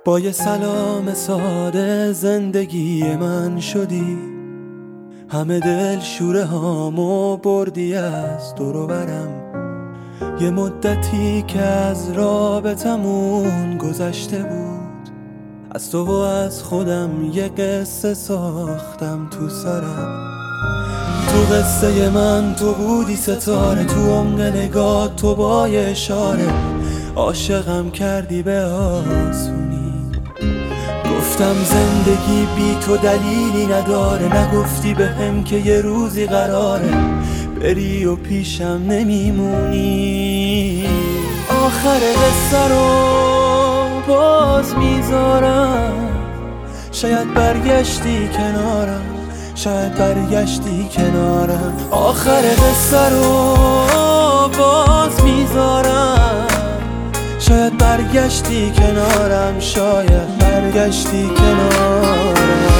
با یه سلام ساده زندگی من شدی، همه دل شوره هامو بردی از دور و برم. یه مدتی که از رابطمون گذشته بود، از تو و از خودم یه قصه ساختم تو سرم. تو قصه من تو بودی ستاره، تو عمق نگاه تو با یه اشاره عاشقم کردی به آسونی. گفتم زندگی بی تو دلیلی نداره، نگفتی به هم که یه روزی قراره بری و پیشم نمیمونی. آخر قصه رو باز میذارم، شاید برگشتی کنارم، شاید برگشتی کنارم. آخر قصه رو باز میذارم، شاید برگشتی کنارم، شاید برگشتی کنارم.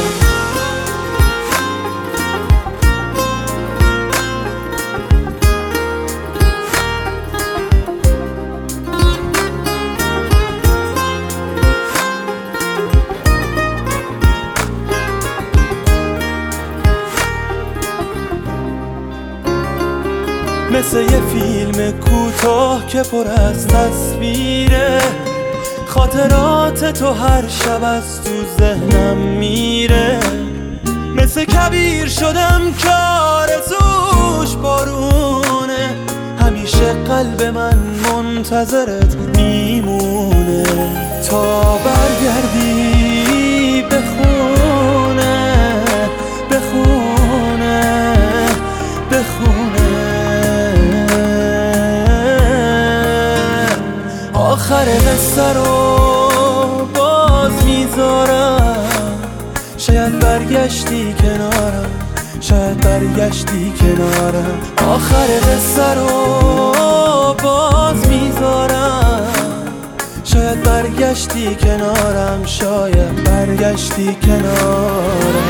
مثل یه فیلم کوتاه که پر از تصویره، خاطرات تو هر شب از تو ذهنم میره. مثل کبیر شدم که آرزوش بارونه، همیشه قلب من منتظرت میمونه تا برگردی به خونه، به خونه، به خونه. آخر قصه رو باز میذارم، شاید برگشتی کنارم، شاید برگشتی کنارم. آخر قصه رو باز میذارم، شاید برگشتی کنارم، شاید برگشتی کنارم.